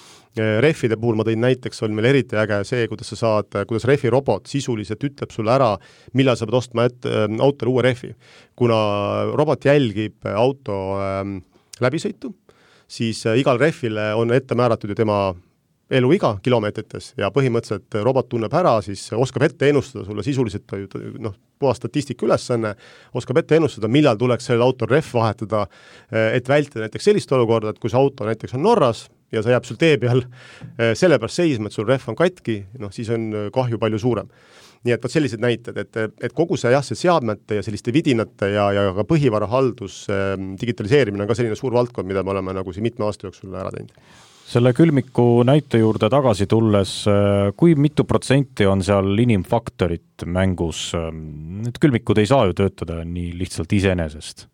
Refide puhul ma tõin näiteks, on meil eriti äge see, kuidas sa saad, kuidas refi robot sisuliselt ütleb sulle ära, millal sa pead ostma et, autole uue refi. Kuna robot jälgib auto läbisõitu, siis igal refile on ette määratud ju tema eluiga kilomeetrites ja põhimõtteliselt robot tunneb ära, siis oskab ette ennustada sulle sisuliselt noh, puha statistika ülesanne, oskab ette ennustada, millal tuleks sellel autor ref vahetada, et vältida näiteks sellist olukorda, et kui see auto näiteks on Norras ja sa jääb sul tee peal sellepärast seisma, et sul ref on katki, noh siis on kahju palju suurem. Nii et sellised näited, et, et kogu see, jah, see seadmete ja selliste vidinate ja, ja ka põhivara haldus digitaliseerimine on ka selline suur valdkond, mida me oleme nagu siin mitme aasta jooksul ära teinud. Selle külmiku näite juurde tagasi tulles, kui mitu protsenti on seal inimfaktorit mängus? Need külmikud ei saa ju töötada nii lihtsalt iseenesest.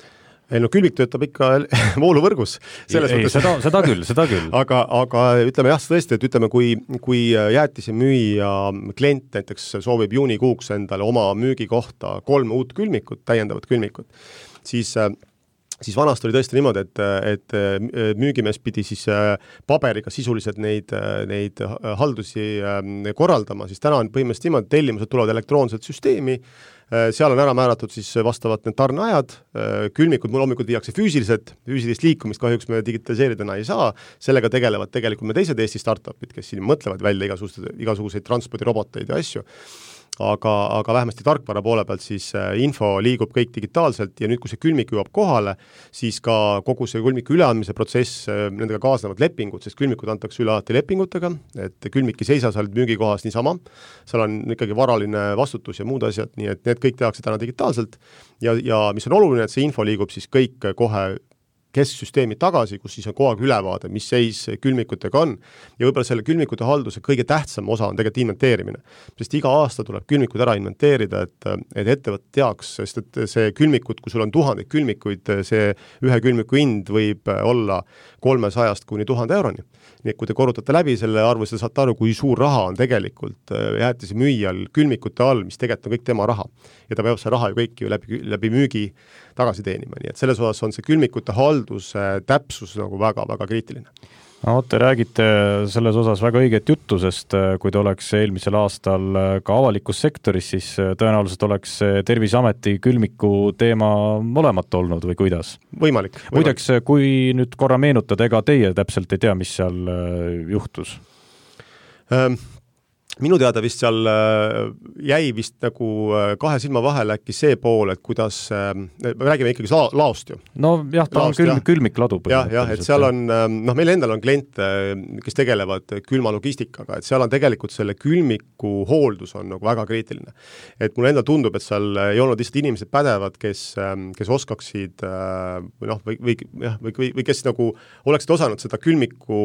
Ei, no külmik töötab ikka vooluvõrgus. Selles ei, seda, seda küll, seda küll. aga, aga ütleme jah, tõesti, et ütleme, kui, kui jäätise müüja klient näiteks soovib juunikuuks endale oma müügi kohta kolm uut külmikut, täiendavat külmikut, siis siis vanast oli tõesti niimoodi, et, et müügimees pidi siis paberiga sisuliselt neid, neid haldusi korraldama, siis täna on põhimõtteliselt niimoodi, et tellimused tulevad elektroonselt süsteemi, seal on ära määratud siis vastavad need tarneajad, külmikud mul loomulikult viiakse füüsiliselt, füüsilist liikumist kahjuks me digitaliseerida ei saa, sellega tegelevad tegelikult me teised Eesti startupid, kes siin mõtlevad välja igasuguseid, igasuguseid transpordiroboteid ja asju, aga, aga vähemasti tarkvara poole pealt siis info liigub kõik digitaalselt ja nüüd, kui see külmik jõuab kohale, siis ka kogu see külmiku üleandmise protsess, nendega kaasnevad lepingud, sest külmikud antakse üle alati lepingutega, et külmik ei seisa seal müügikohas niisama, seal on ikkagi varaline vastutus ja muud asjad, nii et need kõik tehakse täna digitaalselt ja, ja mis on oluline, et see info liigub siis kõik kohe kesksüsteemi tagasi, kus siis on kogu aeg ülevaade, mis seis külmikutega on ja võib-olla selle külmikute halduse kõige tähtsam osa on tegelikult inventeerimine. Sest iga aasta tuleb külmikud ära inventeerida, et, et ettevõte teaks, sest et see külmikud, kui sul on tuhandeid külmikuid, see ühe külmiku hind võib olla kolmesajast kuni tuhande euroni. Nii et kui te korrutate läbi selle arvu, siis saate aru, kui suur raha on tegelikult jäätise müüjal külmikute all, mis tegelikult on kõik tema raha. Ja ta peab see raha ju kõik ju läbi, läbi müügi tagasi teenima. Nii et selles osas on see külmikute haldus täpsus nagu väga-väga kriitiline. No, te räägite selles osas väga õiget juttu, sest kui te oleks eelmisel aastal ka avalikus sektoris, siis tõenäoliselt oleks Terviseameti külmiku teema olemata olnud või kuidas? Võimalik. Muideks, kui nüüd korra meenutada, ega teie täpselt ei tea, mis seal juhtus? Ähm. Minu teada vist seal jäi vist nagu kahe silma vahel äkki see pool, et kuidas, me räägime ikkagi la, laost ju. No jah, ta laost, on külm, külmikladu. Jah, jah, et seal on, noh meil endal on kliente, kes tegelevad külma logistikaga, et seal on tegelikult selle külmiku hooldus on nagu väga kriitiline. Et mulle endal tundub, et seal ei olnud lihtsalt inimesed pädevad, kes, kes oskaksid või, noh, või, või, või, või, või kes nagu oleksid osanud seda külmiku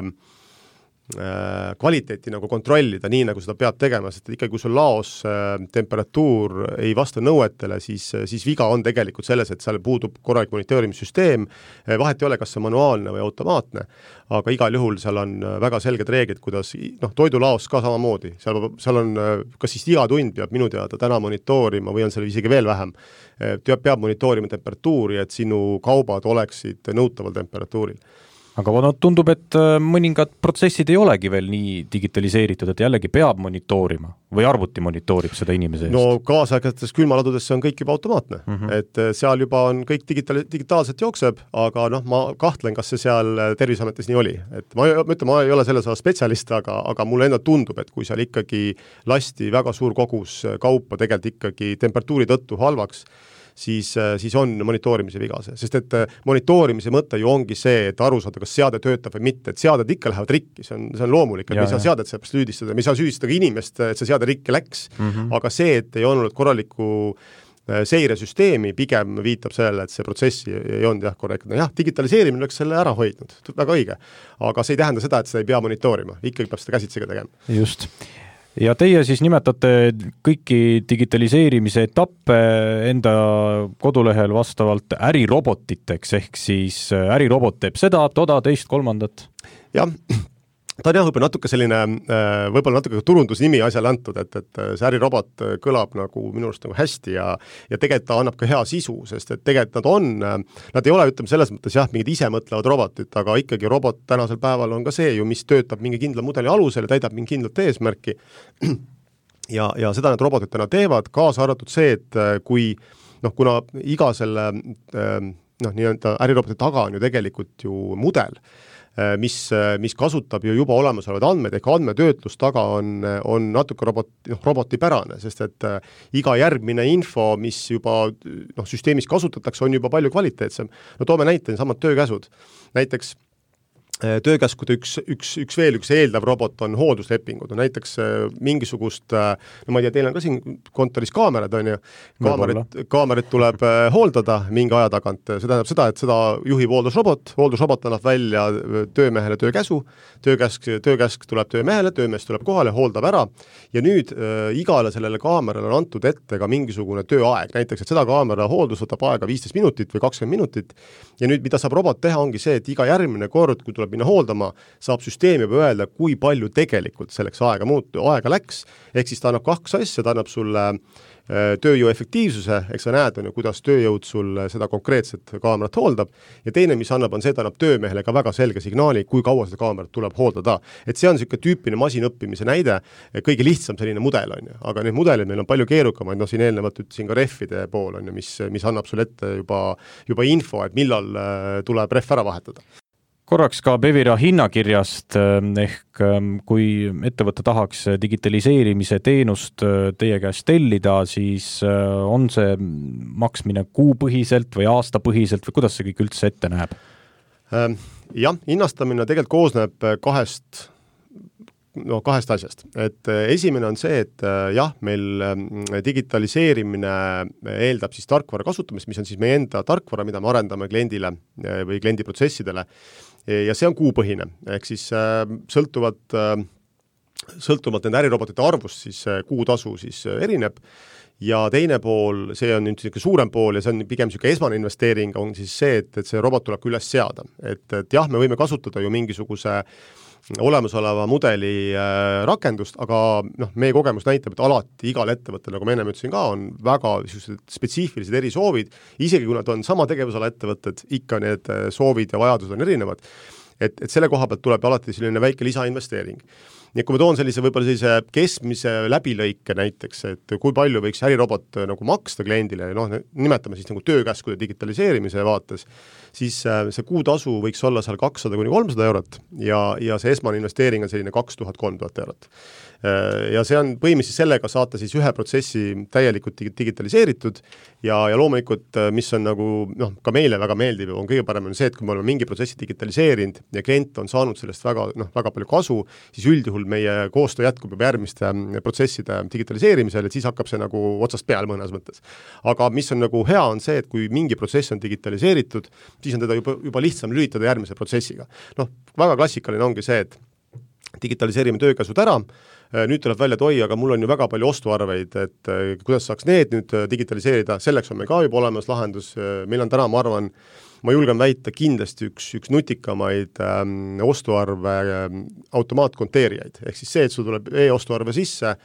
kvaliteeti nagu kontrollida nii, nagu seda peab tegema, sest ikkagi kui sul laos temperatuur ei vasta nõuetele, siis, siis viga on tegelikult selles, et seal puudub korralik monitorimissüsteem, vahet ei ole, kas see manuaalne või automaatne, aga igal juhul seal on väga selged reeglid, kuidas, noh, toidulaos ka samamoodi, seal, seal on, kas siis iga tund peab minu teada täna monitoorima või on seal isegi veel vähem, peab monitoorima temperatuuri, et sinu kaubad oleksid nõutaval temperatuuril. aga no, tundub, et mõningad protsessid ei olegi veel nii digitaliseeritud, et jällegi peab monitoorima või arvuti monitoorib seda inimese eest? No kaasaegsetes külmaladudesse on kõik juba automaatne, mm -hmm. et seal juba on kõik digitaal, digitaalselt jookseb, aga noh, ma kahtlen, kas see seal Terviseametis nii oli. Et ma, ma ütlen, ma ei ole selles spetsialist, aga, aga mulle enda tundub, et kui seal ikkagi lasti väga suur kogus kaupa tegelikult ikkagi temperatuuri tõttu halvaks, siis, siis on monitoorimise vigase, sest et monitoorimise mõte ju ongi see, et aru saada, kas seade töötab või mitte, et seaded ikka lähevad rikki, see on, see on loomulik, et ja, me ei saa seadet seepärast süüdistada, me ei saa süüdistada ka inimest, et see seade rikki läks, mm -hmm. aga see, et ei olnud korralikku seiresüsteemi, pigem viitab sellele, et see protsess ei olnud jah korrektne. Jah, digitaliseerimine oleks selle ära hoidnud, väga õige, aga see ei tähenda seda, et seda ei pea monitoorima, ikkagi peab seda käsitsega tegema. Just. Ja teie siis nimetate kõiki digitaliseerimise etappe enda kodulehel vastavalt ärirobotiteks, ehk siis ärirobot teeb seda, toda, teist, kolmandat? Jah, ta on jah võib-olla natuke selline, võib-olla natuke turundusnimi asjale antud, et, et see ärirobot kõlab nagu minu arust nagu hästi ja, ja tegelikult ta annab ka hea sisu, sest et tegelikult nad on, nad ei ole, ütleme selles mõttes jah, mingid isemõtlevad robotid, aga ikkagi robot tänasel päeval on ka see ju, mis töötab mingi kindla mudeli alusel ja täidab mingi kindlat eesmärki ja, ja seda need robotid täna teevad, kaasa arvatud see, et kui noh, kuna iga selle noh, nii-öelda äriroboti taga on ju tegelikult ju mudel, mis, mis kasutab ju juba olemasolevad andmeid, ehk andmetöötlus taga on, on natuke robot, noh, robotipärane, sest et äh, iga järgmine info, mis juba noh, süsteemis kasutatakse, on juba palju kvaliteetsem. No toome näite, samad töökäsud. Näiteks töökäskude üks, üks, üks veel üks eeldav robot on hoolduslepingud, no näiteks mingisugust, no ma ei tea, teil on ka siin kontoris kaamerad, on ju, kaamerit, kaamerit tuleb hooldada mingi aja tagant, see tähendab seda, et seda juhib hooldusrobot, hooldusrobot annab välja töömehele töökäsu, töökäsk, töökäsk tuleb töömehele, töömees tuleb kohale, hooldab ära ja nüüd äh, igale sellele kaamerale on antud ette ka mingisugune tööaeg, näiteks, et seda kaamera hooldus võtab aega viisteist minutit või kakskümmend minutit ja nüüd mida saab robot teha, ongi see, et iga järgmine kord, kui tuleb minna hooldama, saab süsteem juba öelda, kui palju tegelikult selleks aega muutu, aega läks, ehk siis ta annab kaks asja, ta annab sulle tööjõu efektiivsuse, eks sa näed, on ju, kuidas tööjõud sul seda konkreetset kaamerat hooldab ja teine, mis annab, on see, et annab töömehele ka väga selge signaali, kui kaua seda kaamerat tuleb hooldada. Et see on niisugune tüüpiline masinõppimise näide, kõige lihtsam selline mudel on ju, aga need mudelid meil on palju keerukamaid, no siin eelnevalt ütlesin ka refide pool on ju, mis, mis annab sulle ette juba, juba info, et millal tuleb ref ära vahetada. Korraks ka Bevira hinnakirjast, ehk kui ettevõte tahaks digitaliseerimise teenust teie käest tellida, siis on see maksmine kuupõhiselt või aastapõhiselt või kuidas see kõik üldse ette näeb? Jah, hinnastamine tegelikult koosneb kahest, no kahest asjast. Et esimene on see, et jah, meil digitaliseerimine eeldab siis tarkvara kasutamist, mis on siis meie enda tarkvara, mida me arendame kliendile või kliendi protsessidele. Ja see on kuupõhine, ehk siis äh, sõltuvad, äh, sõltuvalt nende ärirobotite arvust, siis äh, kuutasu siis äh, erineb ja teine pool, see on nüüd suurem pool ja see on pigem niisugune esmane investeering, on siis see, et, et see robot tuleb üles seada. Et, et jah, me võime kasutada ju mingisuguse olemasoleva mudeli äh, rakendust, aga noh, meie kogemus näitab, et alati igal ettevõttel, nagu ma enne ütlesin ka, on väga spetsiifilised erisoovid, isegi kui nad on sama tegevusala ettevõtted, ikka need soovid ja vajadused on erinevad, et, et selle koha pealt tuleb alati selline väike lisainvesteering. Nii kui ma toon sellise võib-olla sellise keskmise läbilõike näiteks, et kui palju võiks ärirobot nagu maksta kliendile, noh, nimetame siis nagu töökäskude digitaliseerimise vaates, siis see kuutasu võiks olla seal kakssada kuni kolmsada eurot ja, ja see esmane investeering on selline kaks tuhat kolm tuhat eurot. Ja see on põhimõtteliselt sellega saata siis ühe protsessi täielikult digitaliseeritud ja, ja loomulikult, mis on nagu, noh, ka meile väga meeldib, on kõige parem on see, et kui me oleme mingi protsessi digitaliseerinud ja klient on saanud sellest väga, noh, väga palju kasu, siis üldjuhul meie koostöö jätkub juba järgmiste protsesside digitaliseerimisel, et siis hakkab see nagu otsast peale mõnes mõttes. Aga mis on nagu hea, on see, et kui mingi protsess on digitaliseeritud, siis on teda juba, juba lihtsam lülitada järgmise protsessiga. Noh, väga klassikaline ongi see, et digitaliseerime töökäsud ära, nüüd tuleb välja, et oi, aga mul on ju väga palju ostuarveid, et kuidas saaks need nüüd digitaliseerida, selleks on meil ka juba olemas lahendus, meil on täna, ma arvan, ma julgen väita kindlasti üks, üks nutikamaid ähm, ostuarve ähm, automaatkonteerijaid, ehk siis see, et sul tuleb e-ostuarve sisse,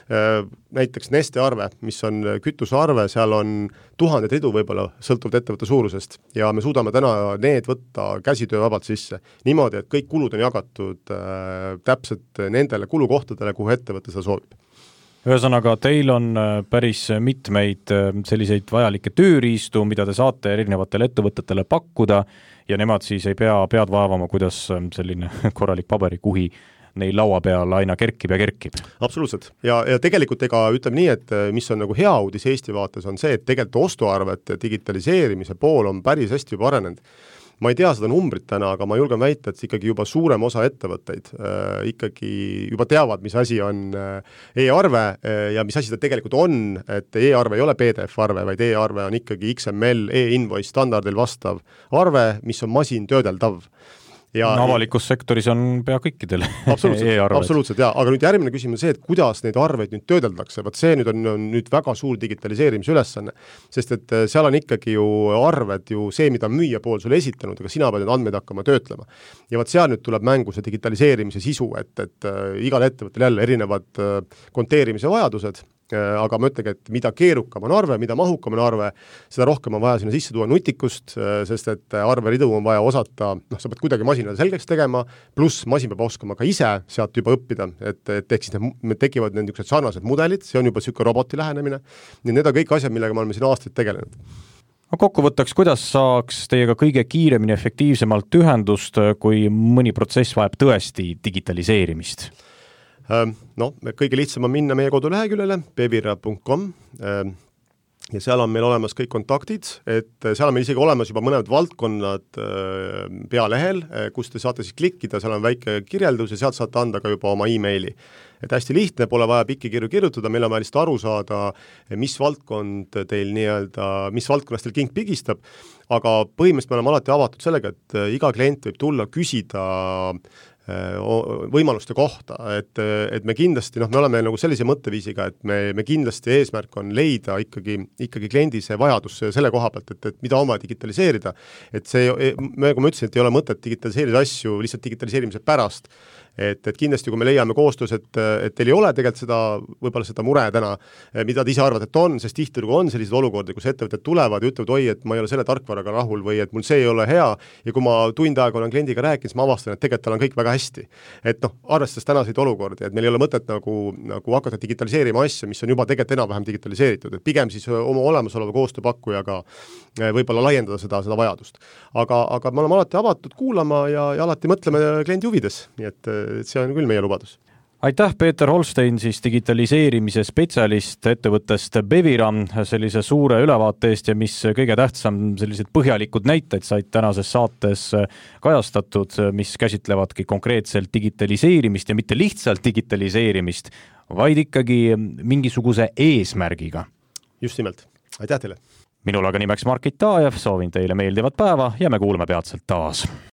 näiteks Neste arve, mis on kütusearve, seal on tuhanded ridu võib-olla sõltuvalt ettevõtte suurusest ja me suudame täna need võtta käsitöö vabalt sisse. Niimoodi, et kõik kulud on jagatud äh, täpselt nendele kulukohtadele, kuhu ettevõtte seda soovib. Ühesõnaga, teil on päris mitmeid selliseid vajalikke tööriistu, mida te saate erinevatele ettevõtetele pakkuda ja nemad siis ei pea pead vaevama, kuidas selline korralik paberikuhi neil laua peal aina kerkib ja kerkib. Absoluutselt. Ja, ja tegelikult ega ütleme nii, et mis on nagu hea uudis Eesti vaates on see, et tegelikult ostuarvete digitaliseerimise pool on päris hästi juba arenenud. Ma ei tea seda numbrit täna, aga ma julgen väita, et ikkagi juba suurem osa ettevõtteid äh, ikkagi juba teavad, mis asi on äh, e-arve äh, ja mis asi ta tegelikult on, et e-arve ei ole P D F-arve, vaid e-arve on ikkagi X M L, e-invoice standardil vastav arve, mis on masin töödeldav. Ja, no, avalikus sektoris on pea kõikidel absoluutselt, absoluutselt, jaa. Aga nüüd järgmine küsimus on see, et kuidas neid arveid nüüd töödeldakse. Vaat see nüüd on, on nüüd väga suur digitaliseerimise ülesanne, sest et seal on ikkagi ju arved ju see, mida müüja pool sulle esitanud, aga sina pead need andmeid hakkama töötlema. Ja vaat seal nüüd tuleb mängu see digitaliseerimise sisu, et, et äh, igal ettevõttel jälle erinevad äh, konteerimise vajadused, aga ma ütlegi, et mida keerukam on arve, mida mahukam on arve, seda rohkem on vaja sinna sisse tuua nutikust, sest et arveridu on vaja osata, noh, sa pead kuidagi masinale selgeks tegema, pluss masin peab oskama ka ise sealt juba õppida, et, et ehk siis need tekivad niisugused sarnased mudelid, see on juba niisugune roboti lähenemine, ja need on kõik asjad, millega me oleme siin aastaid tegelenud. Kokkuvõttaks, kuidas saaks teiega kõige kiiremini efektiivsemalt ühendust, kui mõni protsess vajab tõesti digitaliseerimist? No, kõige lihtsam on minna meie koduleheküljele bevira punkt com ja seal on meil olemas kõik kontaktid, et seal on meil isegi olemas juba mõned valdkonnad pealehel, kus te saate siis klikkida, seal on väike kirjeldus ja sealt saate anda ka juba oma e-maili. Et hästi lihtne, pole vaja pikki kirju kirjutada, meil on vaja lihtsalt aru saada, mis valdkond teil nii-öelda, mis valdkonnas teil king pigistab, aga põhimõtteliselt me oleme alati avatud sellega, et iga klient võib tulla küsida võimaluste kohta, et, et me kindlasti, noh, me oleme nagu sellise mõtteviisiga, et me, me kindlasti eesmärk on leida ikkagi, ikkagi kliendi see vajadus selle koha pealt, et, et mida on vaja digitaliseerida. Et see, nagu ma ütlesin, et ei ole mõtet digitaliseerida asju lihtsalt digitaliseerimise pärast, et, et kindlasti, kui me leiame koostöös, et, et teil ei ole tegelikult seda, võib-olla seda mure täna, mida te ise arvad, et on, sest tihtilugu on sellised olukordi, kus ettevõtted tulevad ja ütlevad, oi, et ma ei ole selle tarkvaraga rahul või et mul see ei ole hea ja kui ma tund aega olen kliendiga rääkinud, siis ma avastan, et tegelikult tal on kõik väga hästi. Et noh, arvestades tänaseid olukordi, et meil ei ole mõtet nagu, nagu hakata digitaliseerima asja, mis on juba tegelikult enam-vähem digitaliseeritud, et pigem siis oma olemasoleva koostööpakkujaga võib-olla laiendada seda, seda vajadust. Aga, aga me oleme alati avatud kuulama ja, ja alati mõtleme kliendi huvides, nii et see on küll meie lubadus. Aitäh, Peeter Holstein, siis digitaliseerimise spetsialist ettevõttest Bevira sellise suure ülevaate eest ja mis kõige tähtsam, sellised põhjalikud näited said tänases saates kajastatud, mis käsitlevadki konkreetselt digitaliseerimist ja mitte lihtsalt digitaliseerimist, vaid ikkagi mingisuguse eesmärgiga. Just nimelt. Aitäh teile! Minul aga nimeks Markit Taajev, soovin teile meeldivat päeva ja me kuuleme peatselt taas.